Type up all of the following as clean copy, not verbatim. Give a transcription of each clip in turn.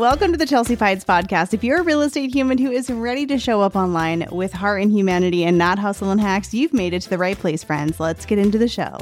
Welcome to the Chelsea Pides podcast. If you're a real estate human who is ready to show up online with heart and humanity and not hustle and hacks, you've made it to the right place, friends. Let's get into the show.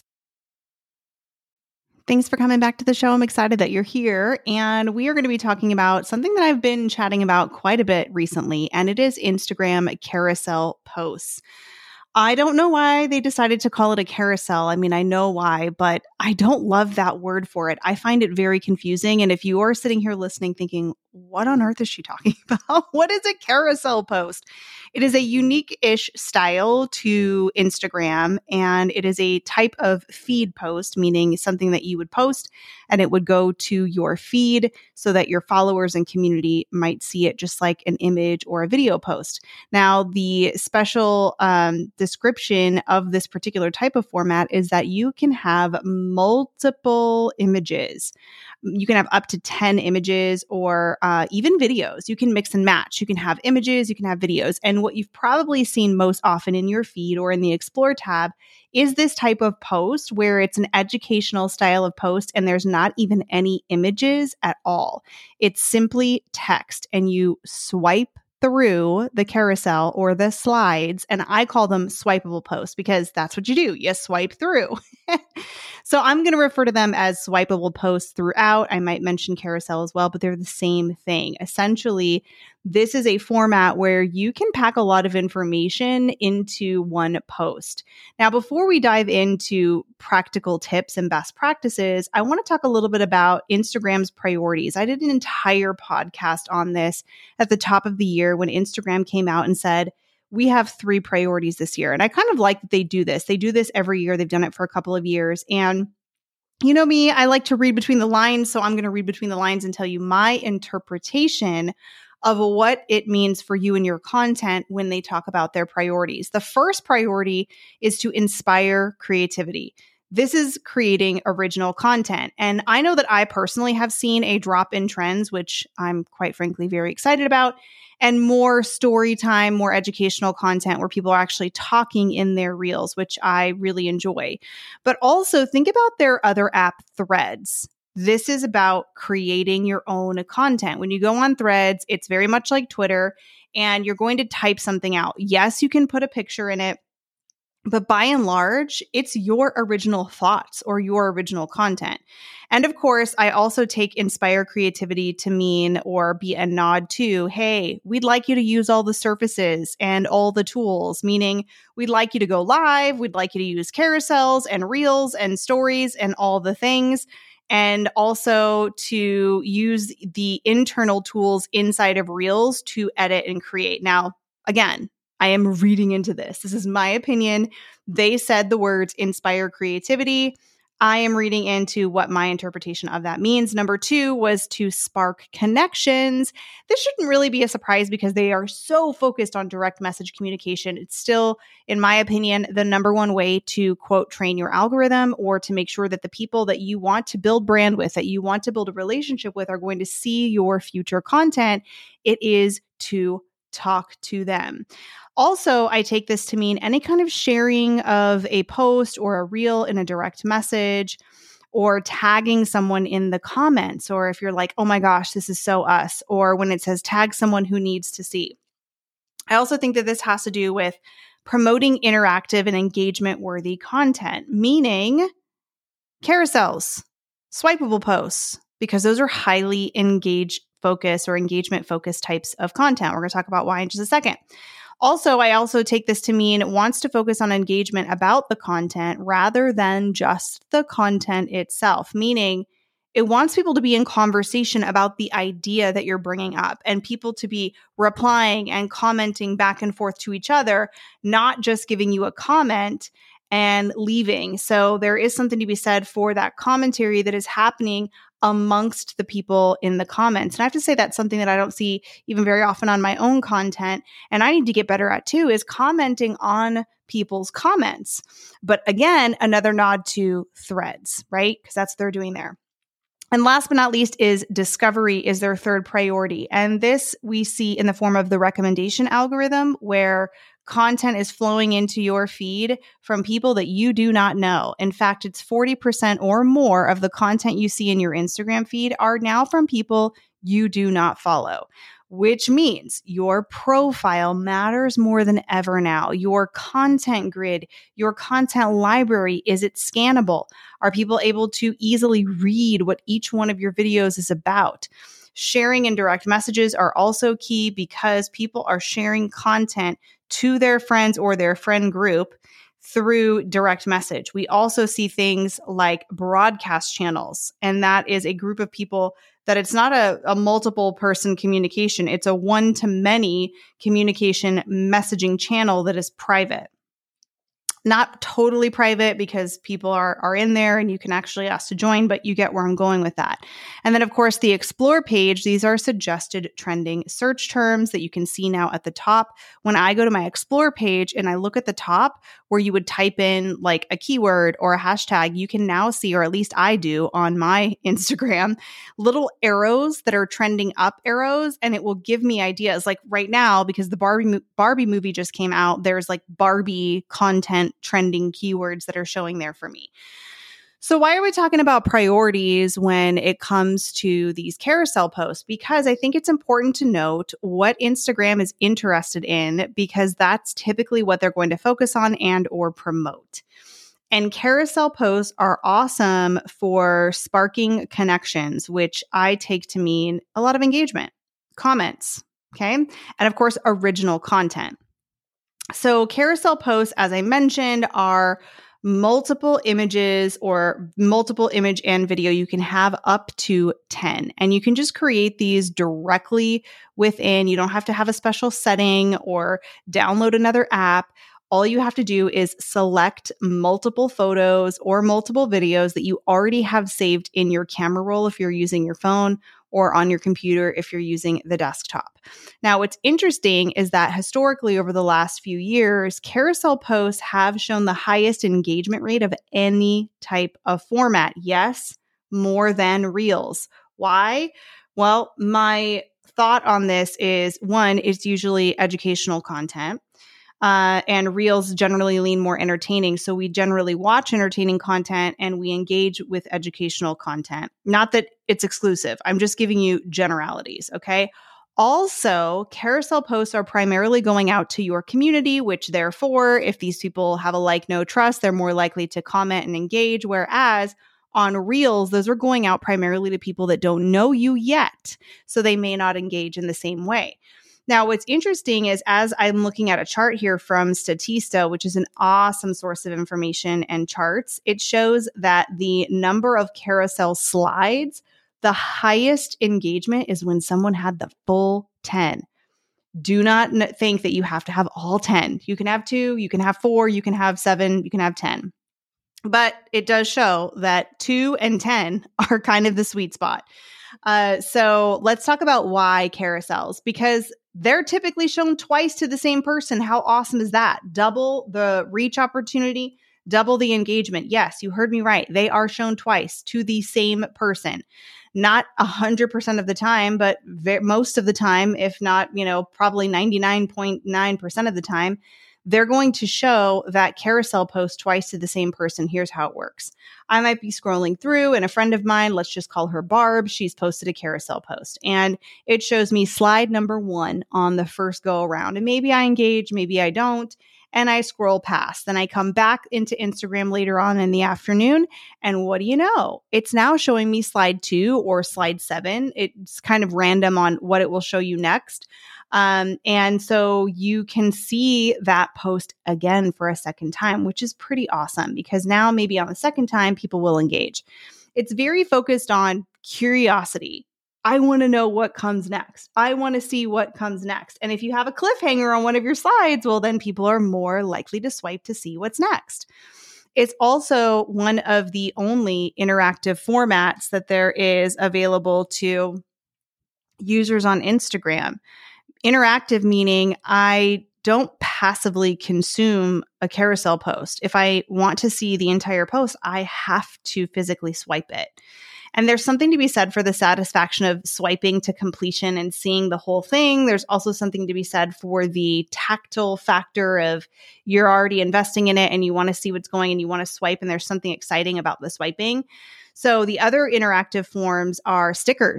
Thanks for coming back to the show. I'm excited that you're here. And we are going to be talking about something that I've been chatting about quite a bit recently, and it is Instagram carousel posts. I don't know why they decided to call it a carousel. I mean, I know why, but I don't love that word for it. I find it very confusing. And if you are sitting here listening thinking, what on earth is she talking about? What is a carousel post? It is a unique-ish style to Instagram, and it is a type of feed post, meaning something that you would post and it would go to your feed so that your followers and community might see it just like an image or a video post. Now, the special description of this particular type of format is that you can have multiple images. You can have up to 10 images or even videos. You can mix and match. You can have images, you can have videos. And what you've probably seen most often in your feed or in the Explore tab is this type of post where it's an educational style of post and there's not even any images at all. It's simply text and you swipe through the carousel or the slides, and I call them swipeable posts because that's what you do. You swipe through. So I'm going to refer to them as swipeable posts throughout. I might mention carousel as well, but they're the same thing. Essentially, this is a format where you can pack a lot of information into one post. Now, before we dive into practical tips and best practices, I want to talk a little bit about Instagram's priorities. I did an entire podcast on this at the top of the year when Instagram came out and said, we have 3 priorities this year. And I kind of like that they do this. They do this every year. They've done it for a couple of years. And you know me, I like to read between the lines. So I'm going to read between the lines and tell you my interpretation of what it means for you and your content when they talk about their priorities. The first priority is to inspire creativity. This is creating original content. And I know that I personally have seen a drop in trends, which I'm quite frankly very excited about, and more story time, more educational content where people are actually talking in their reels, which I really enjoy. But also think about their other app, Threads. This is about creating your own content. When you go on Threads, it's very much like Twitter, and you're going to type something out. Yes, you can put a picture in it, but by and large, it's your original thoughts or your original content. And of course, I also take inspire creativity to mean or be a nod to, hey, we'd like you to use all the surfaces and all the tools, meaning we'd like you to go live, we'd like you to use carousels and reels and stories and all the things, and also to use the internal tools inside of reels to edit and create. Now, again, I am reading into this. This is my opinion. They said the words inspire creativity. I am reading into what my interpretation of that means. Number 2 was to spark connections. This shouldn't really be a surprise because they are so focused on direct message communication. It's still, in my opinion, the number one way to, quote, train your algorithm or to make sure that the people that you want to build brand with, that you want to build a relationship with, are going to see your future content. It is to talk to them. Also, I take this to mean any kind of sharing of a post or a reel in a direct message or tagging someone in the comments, or if you're like, oh my gosh, this is so us, or when it says tag someone who needs to see. I also think that this has to do with promoting interactive and engagement-worthy content, meaning carousels, swipeable posts, because those are highly focused or engagement focused types of content. We're going to talk about why in just a second. Also, I also take this to mean wants to focus on engagement about the content rather than just the content itself, meaning it wants people to be in conversation about the idea that you're bringing up and people to be replying and commenting back and forth to each other, not just giving you a comment and leaving. So there is something to be said for that commentary that is happening amongst the people in the comments. And I have to say that's something that I don't see even very often on my own content. And I need to get better at too, is commenting on people's comments. But again, another nod to Threads, right? Because that's what they're doing there. And last but not least is discovery is their third priority. And this we see in the form of the recommendation algorithm, where content is flowing into your feed from people that you do not know. In fact, it's 40% or more of the content you see in your Instagram feed are now from people you do not follow, which means your profile matters more than ever now. Your content grid, your content library, is it scannable? Are people able to easily read what each one of your videos is about? Sharing and direct messages are also key because people are sharing content to their friends or their friend group through direct message. We also see things like broadcast channels, and that is a group of people that it's not a multiple person communication. It's a one-to-many communication messaging channel that is private. Not totally private because people are in there and you can actually ask to join, but you get where I'm going with that. And then, of course, the Explore page, these are suggested trending search terms that you can see now at the top. When I go to my Explore page and I look at the top where you would type in like a keyword or a hashtag, you can now see, or at least I do on my Instagram, little arrows that are trending up arrows, and it will give me ideas. Like right now, because the Barbie movie just came out, there's like Barbie content trending keywords that are showing there for me. So why are we talking about priorities when it comes to these carousel posts? Because I think it's important to note what Instagram is interested in, because that's typically what they're going to focus on and or promote. And carousel posts are awesome for sparking connections, which I take to mean a lot of engagement, comments, okay? And of course, original content. So carousel posts, as I mentioned, are multiple images or multiple image and video. You can have up to 10, and you can just create these directly within. You don't have to have a special setting or download another app. All you have to do is select multiple photos or multiple videos that you already have saved in your camera roll if you're using your phone, or on your computer if you're using the desktop. Now, what's interesting is that historically over the last few years, carousel posts have shown the highest engagement rate of any type of format. Yes, more than Reels. Why? Well, my thought on this is, one, it's usually educational content. And Reels generally lean more entertaining. So we generally watch entertaining content and we engage with educational content. Not that it's exclusive. I'm just giving you generalities, okay? Also, carousel posts are primarily going out to your community, which therefore, if these people have a like, no trust, they're more likely to comment and engage. Whereas on Reels, those are going out primarily to people that don't know you yet. So they may not engage in the same way. Now, what's interesting is, as I'm looking at a chart here from Statista, which is an awesome source of information and charts, it shows that the number of carousel slides, the highest engagement is when someone had the full 10. Do not think that you have to have all 10. You can have 2, you can have 4, you can have 7, you can have 10. But it does show that 2 and 10 are kind of the sweet spot. So let's talk about why carousels, because they're typically shown twice to the same person. How awesome is that? Double the reach opportunity, double the engagement. Yes, you heard me right. They are shown twice to the same person. Not 100% of the time, but most of the time, if not, probably 99.9% of the time, they're going to show that carousel post twice to the same person. Here's how it works. I might be scrolling through and a friend of mine, let's just call her Barb, she's posted a carousel post and it shows me slide number 1 on the first go around. And maybe I engage, maybe I don't. And I scroll past. Then I come back into Instagram later on in the afternoon. And what do you know? It's now showing me slide 2 or slide 7. It's kind of random on what it will show you next. And so you can see that post again for a second time, which is pretty awesome because now maybe on the second time, people will engage. It's very focused on curiosity. I want to know what comes next. I want to see what comes next. And if you have a cliffhanger on one of your slides, well, then people are more likely to swipe to see what's next. It's also one of the only interactive formats that there is available to users on Instagram. Interactive meaning I don't passively consume a carousel post. If I want to see the entire post, I have to physically swipe it. And there's something to be said for the satisfaction of swiping to completion and seeing the whole thing. There's also something to be said for the tactile factor of you're already investing in it and you want to see what's going and you want to swipe and there's something exciting about the swiping. So the other interactive forms are stickers.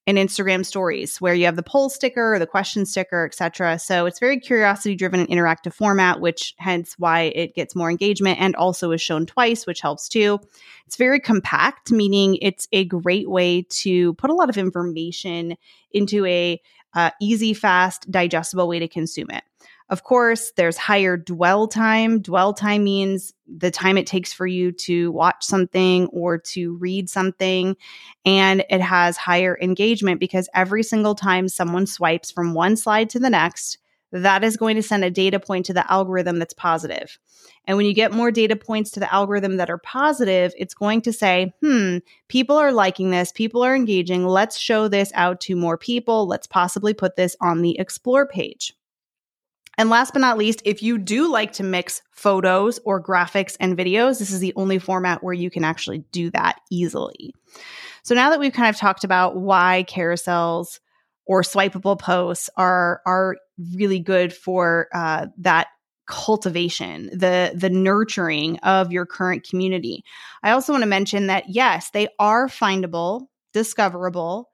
in Instagram stories where you have the poll sticker or the question sticker, etc. So it's very curiosity driven and interactive format, which hence why it gets more engagement and also is shown twice, which helps too. It's very compact, meaning it's a great way to put a lot of information into a easy, fast, digestible way to consume it. Of course, there's higher dwell time. Dwell time means the time it takes for you to watch something or to read something. And it has higher engagement because every single time someone swipes from one slide to the next, that is going to send a data point to the algorithm that's positive. And when you get more data points to the algorithm that are positive, it's going to say, people are liking this, people are engaging. Let's show this out to more people. Let's possibly put this on the explore page. And last but not least, if you do like to mix photos or graphics and videos, this is the only format where you can actually do that easily. So now that we've kind of talked about why carousels or swipeable posts are really good for that cultivation, the nurturing of your current community, I also want to mention that, yes, they are findable, discoverable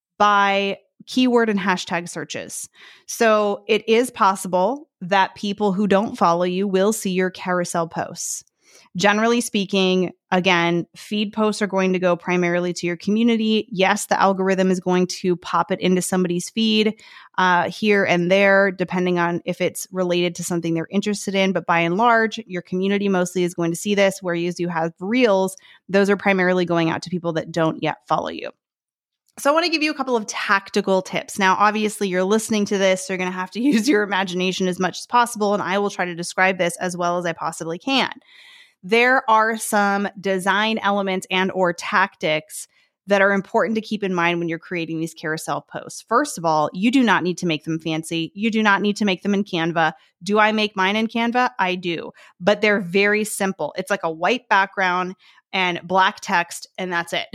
by keyword and hashtag searches. So it is possible that people who don't follow you will see your carousel posts. Generally speaking, again, feed posts are going to go primarily to your community. Yes, the algorithm is going to pop it into somebody's feed here and there, depending on if it's related to something they're interested in. But by and large, your community mostly is going to see this, whereas you have reels. Those are primarily going out to people that don't yet follow you. So I want to give you a couple of tactical tips. Now, obviously, you're listening to this, so you're going to have to use your imagination as much as possible, and I will try to describe this as well as I possibly can. There are some design elements and or tactics that are important to keep in mind when you're creating these carousel posts. First of all, you do not need to make them fancy. You do not need to make them in Canva. Do I make mine in Canva? I do, but they're very simple. It's like a white background and black text, and that's it.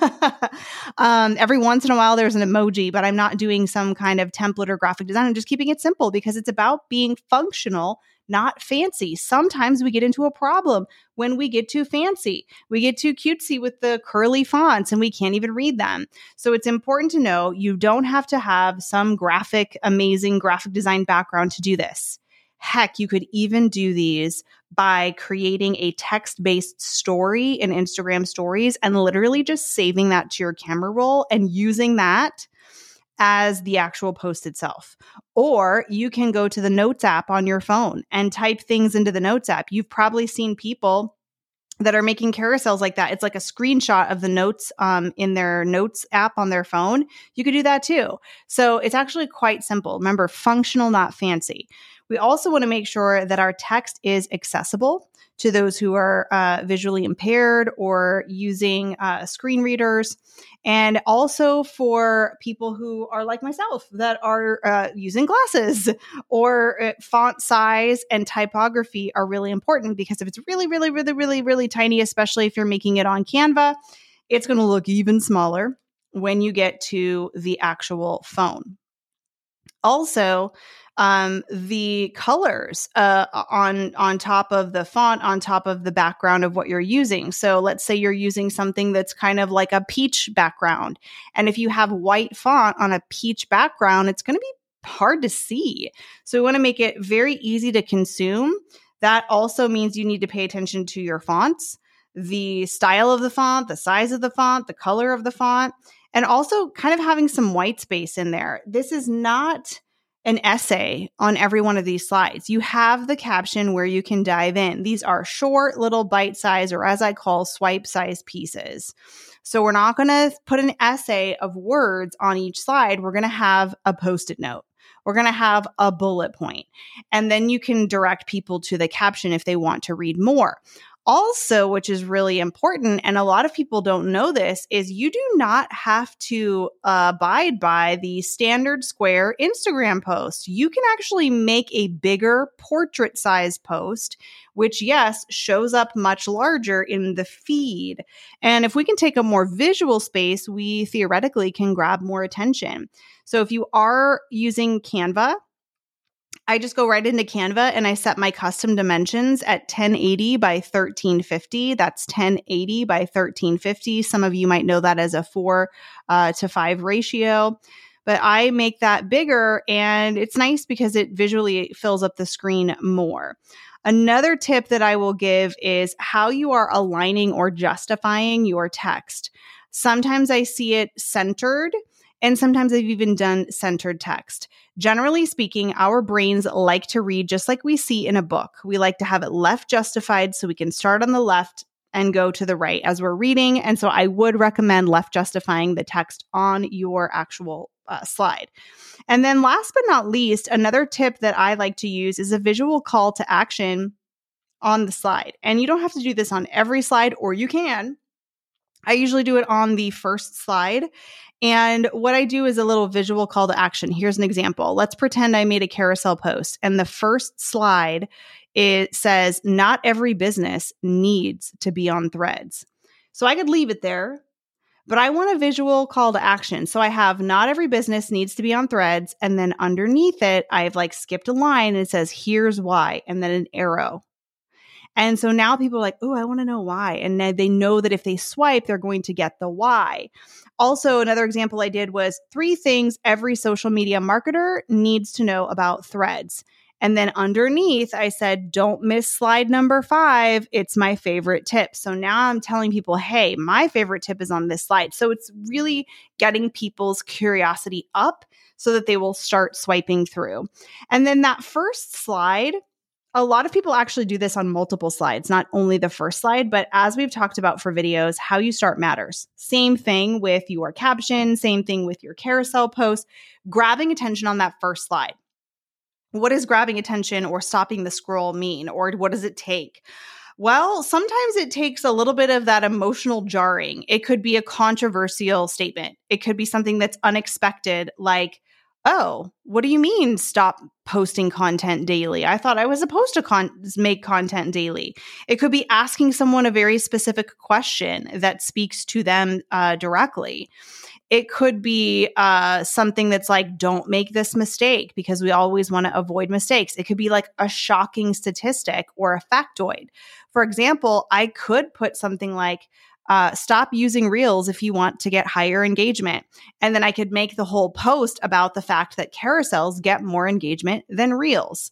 Every once in a while, there's an emoji, but I'm not doing some kind of template or graphic design. I'm just keeping it simple because it's about being functional, not fancy. Sometimes we get into a problem when we get too fancy. We get too cutesy with the curly fonts and we can't even read them. So it's important to know you don't have to have some amazing graphic design background to do this. Heck, you could even do these by creating a text-based story in Instagram stories and literally just saving that to your camera roll and using that as the actual post itself. Or you can go to the Notes app on your phone and type things into the Notes app. You've probably seen people that are making carousels like that. It's like a screenshot of the notes in their Notes app on their phone. You could do that too. So it's actually quite simple. Remember, functional, not fancy. We also want to make sure that our text is accessible to those who are visually impaired or using screen readers, and also for people who are like myself that are using glasses, or font size and typography are really important because if it's really, really, really, really, really tiny, especially if you're making it on Canva, it's going to look even smaller when you get to the actual phone. Also, the colors on top of the font, on top of the background of what you're using. So let's say you're using something that's kind of like a peach background. And if you have white font on a peach background, it's going to be hard to see. So we want to make it very easy to consume. That also means you need to pay attention to your fonts, the style of the font, the size of the font, the color of the font, and also kind of having some white space in there. This is not an essay on every one of these slides. You have the caption where you can dive in. These are short little bite size, or as I call, swipe size pieces. So we're not going to put an essay of words on each slide. We're going to have a Post-it note. We're going to have a bullet point. And then you can direct people to the caption if they want to read more. Also, which is really important, and a lot of people don't know this, is you do not have to abide by the standard square Instagram post. You can actually make a bigger portrait size post, which, yes, shows up much larger in the feed. And if we can take a more visual space, we theoretically can grab more attention. So if you are using Canva, I just go right into Canva and I set my custom dimensions at 1080 by 1350. That's 1080 by 1350. Some of you might know that as a 4:5 ratio, but I make that bigger and it's nice because it visually fills up the screen more. Another tip that I will give is how you are aligning or justifying your text. Sometimes I see it centered, and sometimes I've even done centered text. Generally speaking, our brains like to read just like we see in a book. We like to have it left justified so we can start on the left and go to the right as we're reading. And so I would recommend left justifying the text on your actual slide. And then last but not least, another tip that I like to use is a visual call to action on the slide. And you don't have to do this on every slide, or you can. I usually do it on the first slide. And what I do is a little visual call to action. Here's an example. Let's pretend I made a carousel post and the first slide, it says, not every business needs to be on Threads. So I could leave it there, but I want a visual call to action. So I have not every business needs to be on Threads. And then underneath it, I've like skipped a line and it says, here's why, and then an arrow. And so now people are like, oh, I want to know why. And they know that if they swipe, they're going to get the why. Also, another example I did was 3 things every social media marketer needs to know about Threads. And then underneath, I said, don't miss slide number 5. It's my favorite tip. So now I'm telling people, hey, my favorite tip is on this slide. So it's really getting people's curiosity up so that they will start swiping through. And then that first slide, a lot of people actually do this on multiple slides, not only the first slide, but as we've talked about for videos, how you start matters. Same thing with your caption, same thing with your carousel post, grabbing attention on that first slide. What does grabbing attention or stopping the scroll mean? Or what does it take? Well, sometimes it takes a little bit of that emotional jarring. It could be a controversial statement. It could be something that's unexpected, like, oh, what do you mean stop posting content daily? I thought I was supposed to make content daily. It could be asking someone a very specific question that speaks to them directly. It could be something that's like, don't make this mistake, because we always want to avoid mistakes. It could be like a shocking statistic or a factoid. For example, I could put something like, stop using Reels if you want to get higher engagement. And then I could make the whole post about the fact that carousels get more engagement than Reels.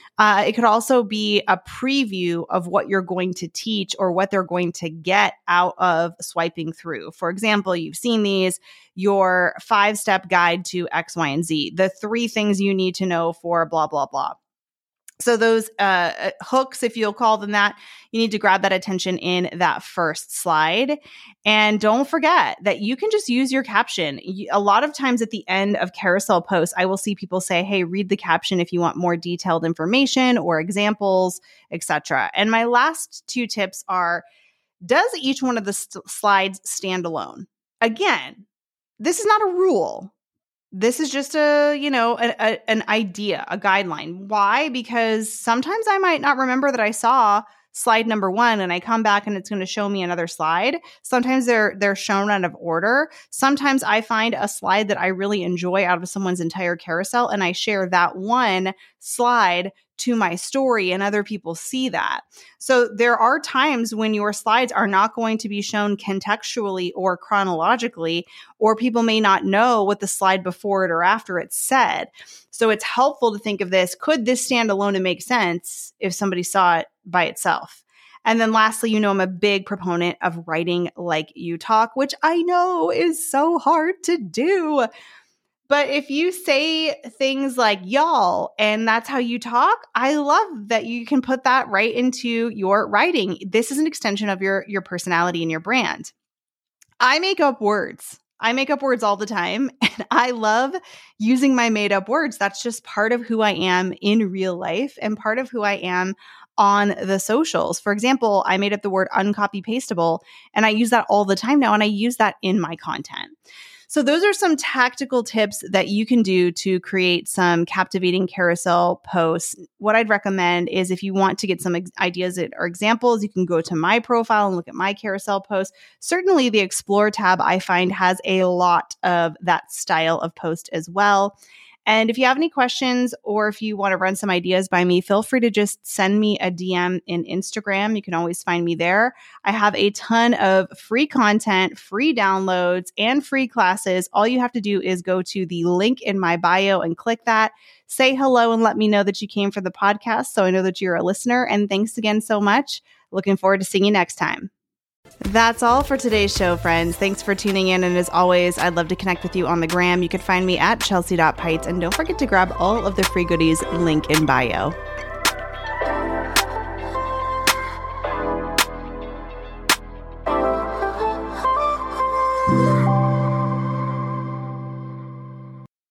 It could also be a preview of what you're going to teach or what they're going to get out of swiping through. For example, you've seen these, your 5-step guide to X, Y, and Z, the 3 things you need to know for blah, blah, blah. So those hooks, if you'll call them that, you need to grab that attention in that first slide. And don't forget that you can just use your caption. A lot of times at the end of carousel posts, I will see people say, hey, read the caption if you want more detailed information or examples, etc. And my last 2 tips are, does each one of the slides stand alone? Again, this is not a rule. This is just an idea, a guideline. Why? Because sometimes I might not remember that I saw slide number 1 and I come back and it's going to show me another slide. Sometimes they're shown out of order. Sometimes I find a slide that I really enjoy out of someone's entire carousel and I share that one slide to my story and other people see that. So there are times when your slides are not going to be shown contextually or chronologically, or people may not know what the slide before it or after it said. So it's helpful to think of this. Could this stand alone and make sense if somebody saw it by itself? And then lastly, I'm a big proponent of writing like you talk, which I know is so hard to do. But if you say things like y'all and that's how you talk, I love that you can put that right into your writing. This is an extension of your personality and your brand. I make up words. I make up words all the time, and I love using my made up words. That's just part of who I am in real life and part of who I am on the socials. For example, I made up the word uncopy pastable, and I use that all the time now, and I use that in my content. So those are some tactical tips that you can do to create some captivating carousel posts. What I'd recommend is if you want to get some ideas or examples, you can go to my profile and look at my carousel posts. Certainly the Explore tab I find has a lot of that style of post as well. And if you have any questions or if you want to run some ideas by me, feel free to just send me a DM in Instagram. You can always find me there. I have a ton of free content, free downloads, and free classes. All you have to do is go to the link in my bio and click that. Say hello and let me know that you came for the podcast so I know that you're a listener. And thanks again so much. Looking forward to seeing you next time. That's all for today's show, friends. Thanks for tuning in. And as always, I'd love to connect with you on the gram. You can find me at chelsea.pites. And don't forget to grab all of the free goodies, link in bio.